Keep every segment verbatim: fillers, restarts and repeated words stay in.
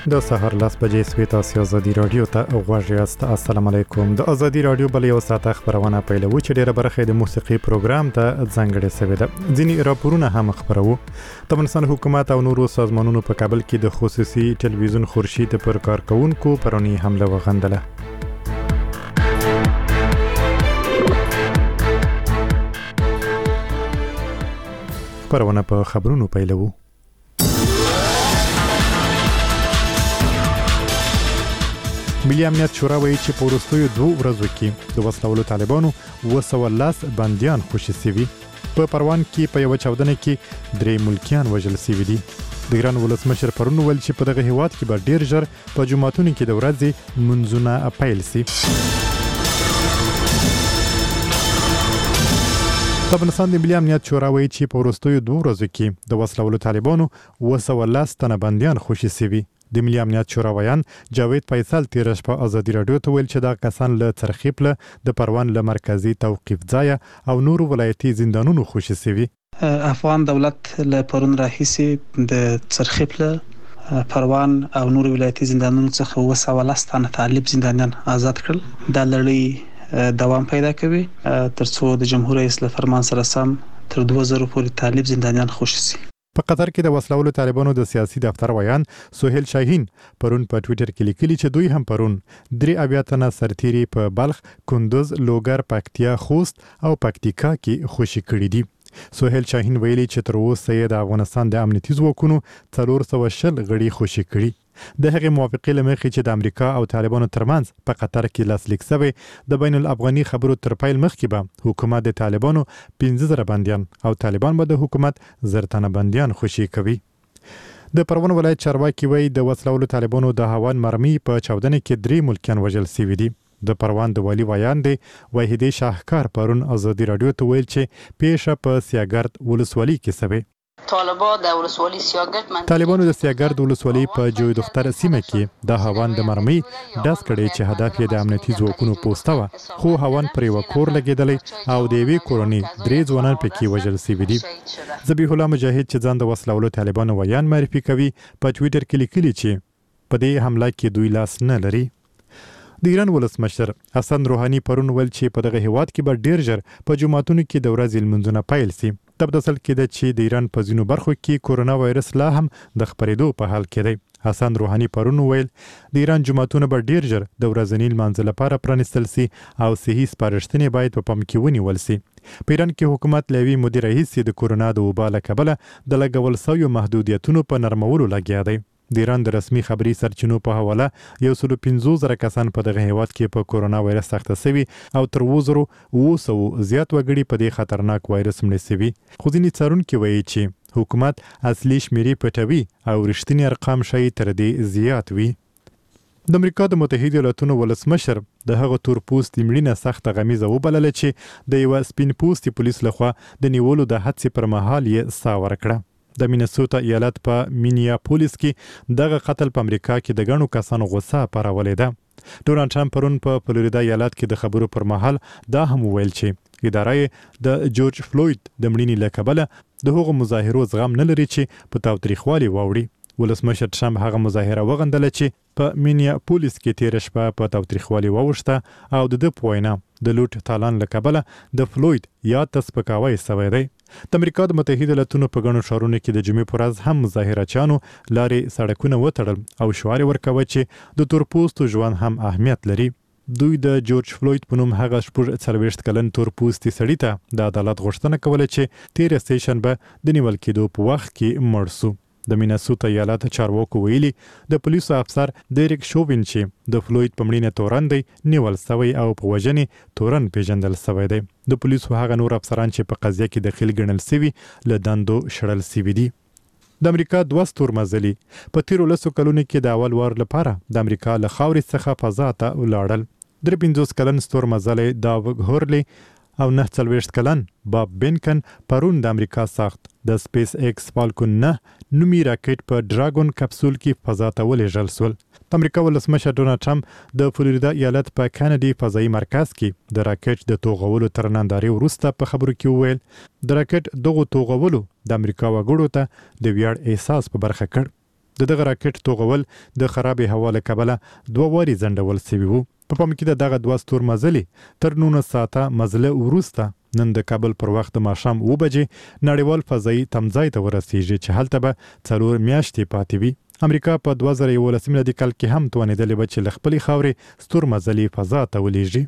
د سحر لاس بجې سوي تاسو ازادي رادیو ته غواړئ یاست. السلام علیکم. د ازادي رادیو بل یو ساعت خبرونه پیلو چې ډیره برخه د موسیقي پروګرام ته ځانګړې شوې ده. ځینې راپورونه هم خبرو. د افغانستان حکومت او نورو سازمانونو په کابل کې د خصوصي ټلویزیون خورشید پر کارکونکو پرونی حمله وغندله. خبرونه په خبرونو پیلو. ملي امنیت شورا وایي چې په وروستیو دوه ورځو کې د وسلوالو طالبانو اوه سوه لس بندیان خوشي شوي. په پروان کې په یوه چاودنه کې درې ملکیان وژل شوي دي. د ایران ولسمشر پرون وویل چې په دغه هیواد کې به ډیر ژر په جوماتونو کې د ورځې منځونه پیل شي. د افغانستان د ملي امنیت شورا وایي چې په وروستیو دوه ورځو کې د وسلوالو طالبانو اوه سوه لس تنه بندیان خوشي شوي. د ملي امنیت شورا ویان جاوید فیصل تیر شپه ازادي رادیو ته ویل چې دا کسان له څرخیپله د پروان له مرکزی توقیف ځای او نورو ولایتي زندانونو خوشي شوي. افغان دولت له پرون راهیسې د څرخیپله پروان او نورو ولایتي زندانونو څخه اوه سوه لس تنه طالب زندانیان آزاد کړل. دا لړۍ دوام پیدا کوي ترڅو د جمهور رئیس له فرمان سره سم تر دوه زره پورې طالب زندانیان خوشي شي. په قطر کې د وسلوالو طالبانو د سیاسي دفتر ویان سهیل شاهین پرون په ټوئیټر کې لیکلي چې دوی هم پرون درې اویا تنه سرتیري په بلخ، کندوز، لوګر، پکتیا، خوست او پکتیکا کې خوشي کړي دي. سهیل شاهین ویلي چې تر اوسه د افغانستان د امنیتي ځواکونو څلور سوه شل غړي خوشي کړي. د هغې موافقې له مخې چې د امریکا او طالبانو ترمنځ په قطر کې لاسلیک شوی د بین الافغاني خبرو تر پیل مخکې به حکومت د طالبانو پنځه زره بندیان او طالبان به د حکومت زر تنه بندیان خوشي کوي. د پروان ولایت چارواکي وایي د وسلوالو طالبانو د هاون مرمۍ په چاودنه کې درې ملکیان وژل شوي دي. د پروان د والي ویان دی وحیدې شاهکار پرون ازادي رادیو ته ویل چې پیښه په سیاګرد ولسوالۍ کې شوې. طالبان د ولسوالۍ سیاګرد من طالبانو د سیاګرد ولسوالۍ په جوی دختر سیمه کې د هاون د مرمۍ داس کړي چې هدف یې د امنیتي ځواکونو پوسټه و، خو هاون پر یو کور لګیدلی او د یوې کورنۍ درې ځوانان پکې وژل شوي دي. ذبیح الله مجاهد چې ځان د وسلوالو طالبانو ویان معرفي کوي په ټوئیټر کې لیکلي چې په دې حمله کې دوی لاس نه لري. د ایران ولسمشر حسن روحاني پرون ویل چې په دغه هیواد کې به ډیر ژر په جوماتونو کې د ورځې لمونځونه پیل شي. د بدسل کې د چې د ایران په ځینو برخو کې کورونا وایرس لا هم د خپرېدو په حال کې دی. حسن روحاني پرون ویل د ایران جوماتونه به ډیر ژر د ورځني لمانځه لپاره پرانیستل شي او صحي سپارښتنې باید په پام کې ونیول شي. په ایران کې حکومت له یوې مودې راهیسې د کورونا د وبا له کبله د لګول شویو محدودیتونو په نرمولو لګیا دی. د ایران د رسمي خبري سرچینو په حواله یو سل پنځوس زره کسان په دغه هیواد کې په کورونا وایرس اخته شوي او تر اووه زرو اووه سوه زیات وګړي په دې خطرناک وایرس مړه شوي. خو ځینې څارونکي وایي چې حکومت اصلي شمیرې پټوي او رښتینی ارقام ښایي تر دې زیات وي. د امریکا د متحده ایالاتونو ولسمشر د هغه تور پوستي مړینه سخته غمیزه وبلله چې د یوه سپین پوستي پولیس لخوا د نیولو د هڅې پر مهال یې ساه ورکړه. د مینیسوټا ایالت په مینیاپولیس کې دغه قتل په امریکا کې د ګڼو کسانو غوسه پارولې ده. ډونالډ ټرمپ پرون په فلوریدا ایالت کې د خبرو پر مهال دا هم وویل چې اداره د جورج فلوید د مړینې له کبله د هغو مظاهرو زغم نه لري چې په تاوتریخوالي واوړي. ولسمشر ټرمپ هغه مظاهره وغندله چې په مینیاپولیس کې تیر شپه په تاوتریخوالي واوښته او د ده په وینا د لوټ تالان له کبله د فلوید یاد ته سپکاوی شوی دی. د امریکا د متحده ایالاتونو په ګڼو ښارونو کې د جمعې په ورځ هم مظاهرچیانو لارې سړکونه وتړل او شعار یې ورکوه چې د تورپوستو ژوند هم اهمیت لري. دوی د جورج فلوید په نوم هغه شپږ څلوېښت کلن تورپوستي سړي ته د عدالت غوښتنه کوله چې تېره سېشنبه د نیول کېدو په وخت کې مړ سو. د مینیسوټا ایالت چارواکو ویلي د پولیسو افسر ډیریک شووین چې د فلوید په مړینه تورن دی نیول شوی او په وژنې تورن پیژندل شوی دی. د پولیسو هغه نور افسران چې په قضیه کې دخیل ګڼل شوي له دندو شړل شوي دي. د امریکا دوه ستورمزلي په تیرو لسو کلونو کې د اول وار لپاره د امریکا له خاورې څخه فضا ته ولاړل. درې پنځوس کلن ستورمزلی داوګ هورلي او نه څلوېښت کلن باب بینکن پرون د امریکا ساخت د سپیس ایکس فالکون نه نومي راکټ په ډراګون کپسول کې فضا ته ولېږل شول. د امریکا ولسمشر ډونالډ ټرمپ د فلوریدا ایالت په کینیډي فضایي مرکز کې د راکټ د توغولو تر نندارې وروسته په خبرو کې وویل د راکټ دغو توغولو د امریکا وګړو ته د ویاړ احساس په برخه کړ. د دغه راکټ توغول د خرابې هوا له کبله دوه واري ځنډول شوي وو. په پام کې د دغه دوه ستور مزلي تر نولس ساعته مزله وروسته نن د کابل پر وخت د ماښام اوه بجې نړیوال فضایي تمځای ته ورسیږي چې هلته به څلور میاشتې پاتې وي. امریکا په دوه زره یولس میلادي کال کې هم توانېدلې وه چې له خپلې خاورې ستور مزلي فضا ته ولېږي.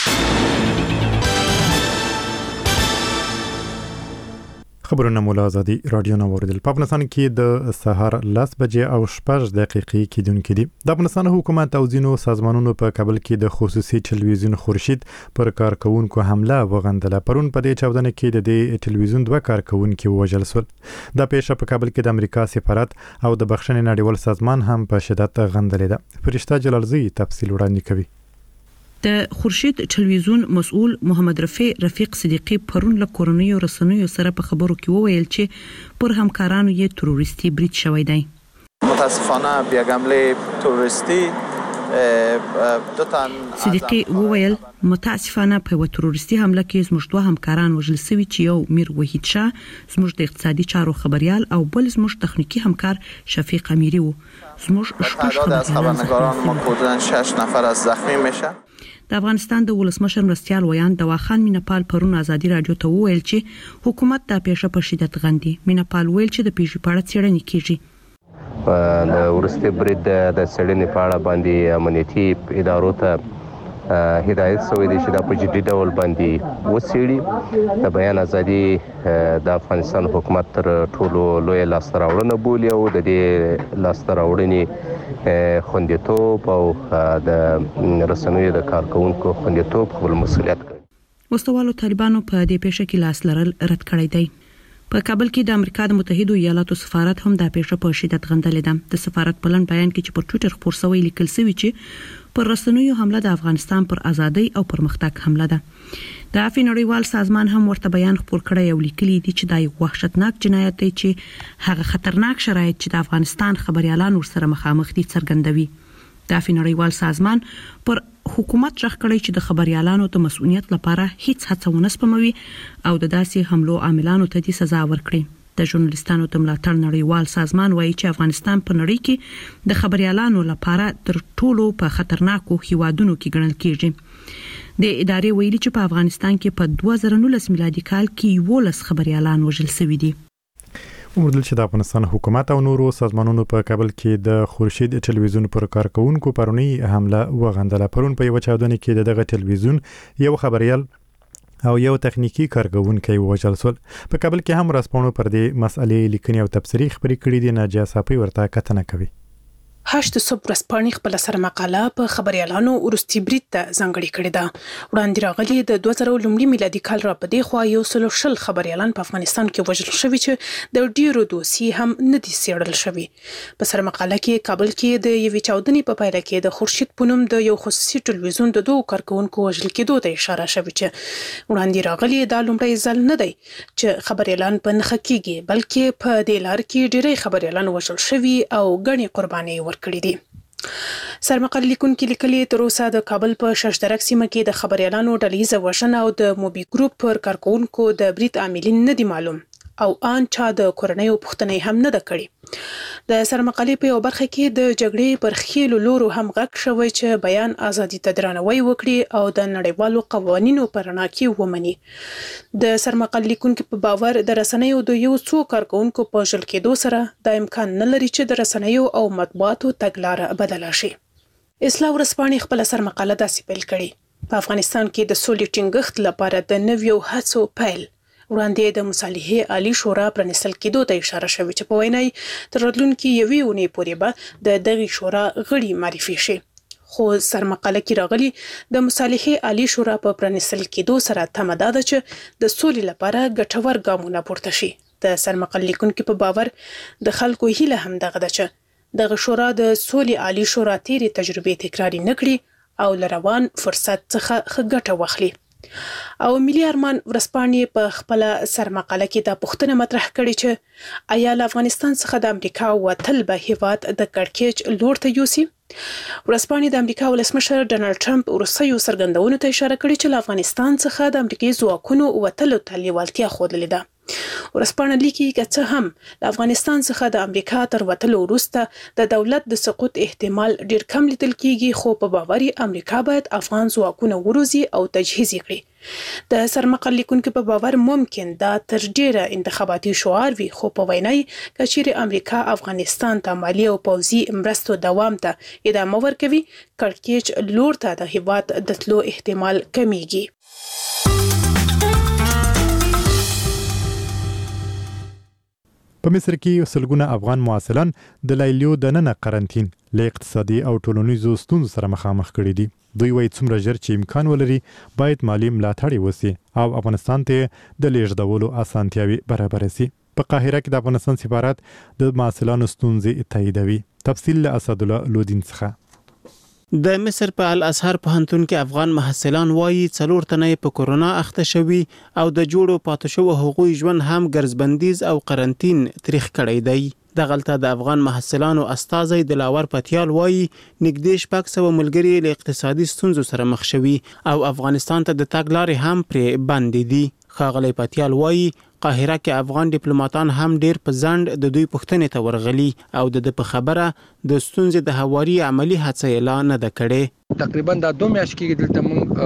خبرونه مولا آزادي رادیو نه اوریدل. په افغانستان کې د سهار لس بجې او شپږ دقیقې کېدونکې دي. د افغانستان حکومت او ځینو سازمانونو په کابل کې د خصوصي ټلویزیون خورشید پر کارکونکو حمله وغندله. پرون په دې چاودنه کې د دې ټلویزیون دوه کارکونکي ووژل شول. دا پیښه په کابل کې د امریکا سفارت او د بخښنې نړیوال سازمان هم په شدت غندلې ده. فرشته جلالزی تفصیل وړاندې کوي. د خورشید ټلویزیون مسؤل محمد رفیع رفیق صدیقی پرون له کورنیو رسنیو سره په خبرو کې وویل چې پر همکارانو یې تروریستي برید شوی دی. متاسفانه بیا حمله تروریستي صدیقی وویل متاسفانه په تروریستي حمله کې زموږ دوه همکاران وژل شوي چې یو میر وحید شاه زموږ د اقتصادي چارو خبريال او بل زموږ تخنیکی همکار شفیق امیری وو. زموږ تعداد از خبرنگاران ما حدوداً شش نفر از زخمی میشه. د افغانستان د ولسمشر مرستیال ویان دواخان مینپال پرون ازادي رادیو ته وویل چې حکومت د پیښه په شدت غندي. مینپال ویل چې د پیښې په اړه څېړنې کیږي. په ورسته برید د څېړنې په اړه باندې امنیتي ادارو ته هدایت شوی دی چې د په جدي ډول باندې وڅېړي. د بیان ازادي د افغانستان حکومت تر ټولو لوی لاسته راوړنه بولي او د دې لاسته راوړنې خوندیتوب او د رسنیو د کارکونکو خوندیتوب خپل مسؤلیت کوي. وسوالو طالبانو په دې پیښه کې لاس لرل رد کړی دی. په کابل کې د امریکا د متحده ایالاتو سفارت هم د پیښه په شدت غندلې ده. د سفارت په لن بیان کې چې په ټوئیټر خبر شوی لیکل شوی چې پر رسنیو حمله د افغانستان پر ازادۍ او پرمختګ حمله ده. د عفوي نړیوال سازمان هم ورته بیان خبر کړی او لیکلي دي چې دا یو وحشتناک جنایت دی چې هغه خطرناک شرایط چې د افغانستان خبريالان ورسره مخامخ دي څرګندوي. د عفوي نړیوال سازمان پر حکومت ځخ کړی چې د خبريالانو ته مسؤلیت لپاره هیڅ هڅه ونه سپموي او د داسې حملو عاملانو ته دي سزا ورکړي. د ژورنالیستانو د ملاتړ نړیوال سازمان وایي چې افغانستان په نړۍ کې د خبريالانو لپاره تر ټولو په خطرناکو هیوادونو کې ګڼل کېږي. د ادارې ویلي چې په افغانستان کې په دوه زره نولس میلادي کال کې یولس خبريالان وژل شوي دي. ومردل چې د افغانستان حکومت او نورو سازمانونو په کابل کې د خورشید ټلویزیون پر کارکونکو پرونی حمله وغندله. پرون په یو چاودنه کې دغه ټلویزیون یو خبريال او یو تخنیکی کارګونکی وژل شول. په کابل کې هم رسپانو پر دې مسئلې لیکنې او تبصرې خبرې کړې دي. ناجیه صافی ورته کتنه کوي. هشت صبح رسپانې خپل سره مقاله په خبريالانو ورستي برید ته ځانګړې کړې ده. وړاندې راغلي د دوه زره لومړي میلادي کال را په دې خوا یو سل شل خبريالان په افغانستان کې وژل شوي چې د ډیرو دوسي هم نه دي څېړل شوي. په سره مقاله کې کابل کې د یوې چاودنې په پایله کې د خورشید پونم د یو خصوصي ټلویزیون د دوه کارکونکو وژل کېدو ته اشاره شوې چې وړاندې راغلي دا لومړی ځل نه دی چې خبريالان په نخښه کېږي، بلکې په دې لار کې ډېری خبريالان وژل شوي او ګڼې قربانۍ ورکړي دي. سرمقاله لیکونکي لیکلي تر اوسه د کابل په ششدرک سیمه کې د خبريالانو ډلهیزه وژنه او د موبي ګروپ پر کارکونکو د برید عاملین نه دي معلوم او ان چا د کورنیو پوښتنې هم نه ده کړې. د سرمقالې په یو برخه کې د جګړې پر خېلو لورو هم غږ شوی چې بیان ازادي ته درناوی وکړي او د نړیوالو قوانینو پر رڼا کې ومني. د سرمقالې لیکونکو په باور د رسنیو د یو څو کارکونکو په وژل کېدو سره د امکان نه لري چې د رسنیو او مطبوعاتو تګلاره بدله شي. اصلاح ورځپاڼې خپل سرمقاله داسې پیل کړي: په افغانستان کې د سولې ټینګښت لپاره د نویو هڅو پیل. وړاندې د مصالحې عالی شورا پرانیستل کېدو ته اشاره شوې چې په وینا یې تر راتلونکي یوې اونۍ پورې به د دغې شورا غړي معرفي شي. خو سرمقاله کې راغلي د مصالحې عالی شورا په پرانیستل کېدو سره تمه ده چې د سولې لپاره ګټور ګامونه پورته شي. د سرمقاله لیکونکو په باور د خلکو هیله هم دغه ده چې دغه شورا د سولې عالی شورا تیرې تجربې تکرار نه کړي او له روان فرصت څخه ښه ګټه واخلي. او ملي ارمان ورځپاڼې په خپل سرمقاله کې دا پوښتنه مطرح کړې چې آیا له افغانستان څخه د امریکا وتل به هیواد د کړکېچ لور ته یوسي؟ ورځپاڼې د امریکا ولسمشر ډانلډ ټرمپ وروستیو څرګندونو ته اشاره کړې چې له افغانستان څخه د امریکایي ځواکونو وتلو ته لیوالتیا ښودلې ده. ورسپانه لیکي چې هم د افغانستان څخه د امریکا تر وتلو وروسته د دولت د سقوط احتمال ډیر کم لیدل کیږي، خو په باوري امریکا باید افغان ځواکونه وروزي او تجهیز کړي. د سرمقر لیکونکو په باور ممکن دا تر ډیره انتخاباتي شعار وي، خو په وینای کچېر امریکا افغانستان ته مالی او پوځي مرستو دوام ته ادامه ورکوي، کړکېچ لور ته د هیواد د تلو احتمال کمیږي. په مصر کې سلګونه افغان معاصلان د لایلیو د نن قرنټین له اقتصادي او ټولنیزو ستونزو سره مخامخ کړي دي. دوی وايي څومره ژر چې امکان ولري باید مالی ملاتړ وسی او افغانستان ته د لیږدولو اسانتیاوي برابر شي. په قاهره کې د افغانستان سفارت د معاصلانو ستونزې تاییدوي. تفصیل له اسد الله لودین څخه. د مصر په الازهر پوهنتون کې افغان محصلان وایي څلور تنه په کورونا اخته شوي او د جوړو پاتې شوو حقوقي ژوند هم ګرځبندیز او قرنټین تاریخ کړی دی. د غلطه د افغان محصلانو استازي د لاور پتیال وایي نږدې شپږ سوه ملګري له اقتصادي ستونزو سره مخ شوي او افغانستان ته د تګ لارې هم پرې بندې دي. ښاغلی پتیال وایي قاهره کې افغان ډیپلوماټان هم ډیر په ځند د دوی پوښتنې ته ورغلي او د په خبره د ستونزې د هواري عملی هڅه اعلان نه ده کړې. تقریبا دا دوه میاشتې کې دلته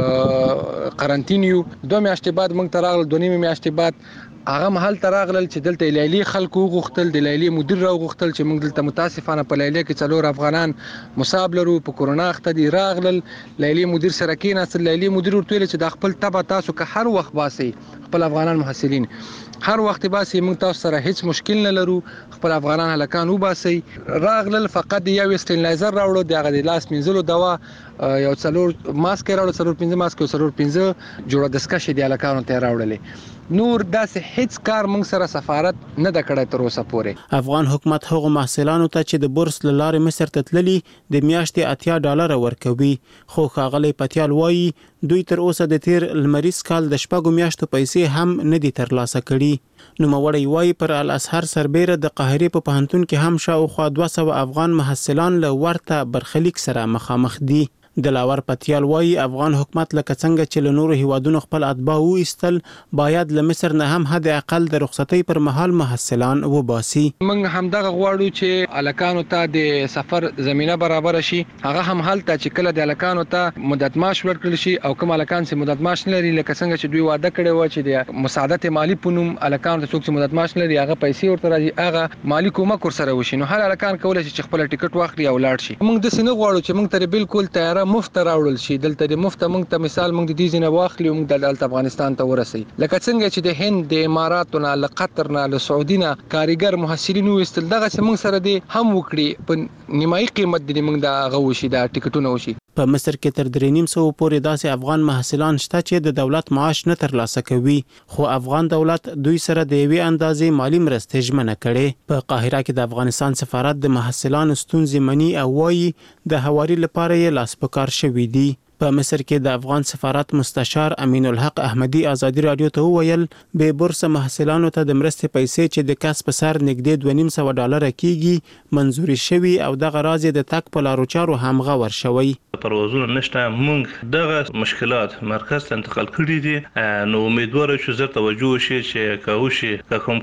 موږ قرنټین یو، دوه میاشتې بعد موږ ته راغلل، دوه نیمه میاشتې بعد هغه محل ته راغلل چې دلته لیلی خلکو غوښتل، د لیلی مدیر را غوښتل چې موږ دلته متاسفانه په لیلی کې څلور افغانان مصاب لرو، په کورونا اخته دي. راغلل لیلی مدیر سره کېناستل، لیلی مدیر ورته ویل چې د خپل تبع تاسو که هر وخت باسي خپل افغانان محصلین هر وخت باسي، موږ تاسو سره هیڅ مشکل نه لرو، خپل افغانان هلکان وباسي. راغلل فقط یو استنلایزر راوړو، دغه د لاس مینځلو دوا، یو څلور ماسک راوړو، څلور پنځه ماسک او څلور پنځه جوړه دستکشې د هلکانو ته راوړلې. نور داسې هیڅ کار موږ سره سفارت نه د کړی تر اوسه پورې. افغان حکومت هغو محصلانو ته چې د بورس له لارې مصر ته تللي د میاشتې اتیا ډالره ورکوي، خو ښاغلی پتیال وایي دوی تر اوسه د تیر لمریز کال د شپږو میاشتو پیسې هم نه دي ترلاسه کړي. نوموړی وایي پر الازهر سربیره د قاهرې په پوهنتون کې هم شاوخوا دوه سوه افغان محصلان له ورته برخلیک سره مخامخ دي. د لاور پتیال وایي افغان حکومت لکه څنګه چې له نورو هیوادونو خپل اتباع وایستل باید له مصر نه هم حد اقل د رخصتۍ پر مهال محصلان وباسي. موږ همدغه غواړو چې الکانو ته د سفر زمينه برابر شي، هغه هم حالت چې کله د الکانو ته مدت معاش ورکړل شي او کوم الکان چې مدت معاش نه لري لکه څنګه چې دوی وعده کړی و چې د مساعدت مالی پونم الکانو ته څوک چې مدت معاش لري هغه پیسې ورته راځي، هغه مالی کومک ورسره وشي، نو هر الکان کولای شي چې خپل ټیکټ واخلي او لاړ شي. موږ د سینې غواړو چې موږ ته بالکل تیار مفت راوړل شي، دلته د مفت موږ ته مثال موږ د دې ځینه واخلي او موږ د افغانستان ته ورسي، لکه څنګه چې د هند، د اماراتو نه، له قطر نه، له سعودي نه کاریګر محصلین وستل، دغه موږ سره دی هم وکړي په نیمایي قیمت د موږ د غوښي د ټیکټونو وشي. په مصر کې تر درې نیم سوه پورې داسې افغان محصلان شته چې د دولت معاش نه ترلاسه کوي، خو افغان دولت دوی سره د یوې اندازې مالی مرستې ژمنه کړې. په قاهره کې د افغانستان سفارت د محصلانو ستونزې مني او وایي د هواري لپاره یې لاس په کار شوي دي. په مصر کې د افغان سفارت مستشار امین الحق احمدی ازادي رادیو ته وویل به بورس محصلانو ته د مرستې پیسې چې د کس په سر نږدې دوه نیم سوه ډالره کیږي منزوري شوي او دغه راز د تک په لارو چارو همغه ور شوی. پروازونه نشته، موږ دغه مشکلات مرکز ته انتقال کړي دي، نو امیدوار یو زر توجه شي چې کاوشي کوم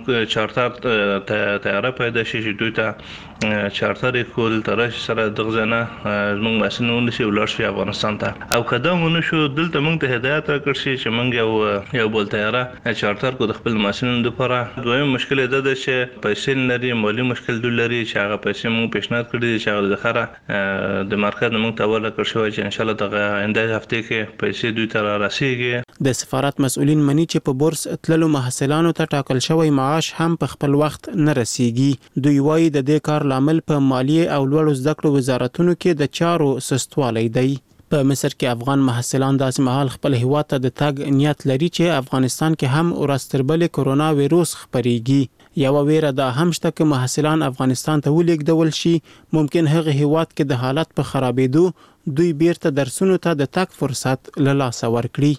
چارتر تیاره پیدا شي چې دوی ته چارتر کول ترش سره دغزنه موږ مسنون شي ولر شي افغانستان ته او قدم ونشو. دلته موږ ته هدایت راکړ شي چې موږ یو یو بل تیاره چارتر کو د خپل مسنون لپاره. دویم مشکل دا ده چې پیسې لري، مالی مشکل لري چې هغه پیسې موږ پیشنهاد کړی چې هغه د خره د مرکز موږ ته ورکړ شوی چې ان شاء الله دغه آینده هفته کې پیسې دوی ته راسیږي. د سفارت مسؤلین مني چې په بورس تللو محصلانو ته ټاکل شوی معاش هم په خپل وخت نه رسیږي. دوی وایي د دې کار لامل په مالیه او لوړو زده کړو وزارتونو کې د چارو سستوالی دی. په مصر کې افغان محصلان داسې مهال خپل هیواد ته د تګ نیت لري چې افغانستان کې هم ورستربلې کورونا ویروس خپریږي. یو ویره دا هم شته چې محصلان افغانستان ته ولیږدول شي، ممکن هغه هیواد کې د حالت په خرابېدو دوی بیرته درسونو ته د تک فرصت له لاسه ورکړي.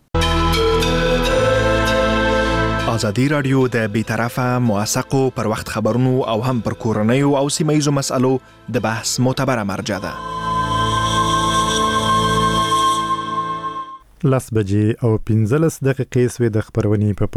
ازادي رادیو د بیطرفه موثقو پر وخت خبرونو او هم پر کورنیو او سیمه‌ییزو مسألو د بحث معتبره مرجع ده. لس بجې او پنځلس دقیقې سوې د خبرونې په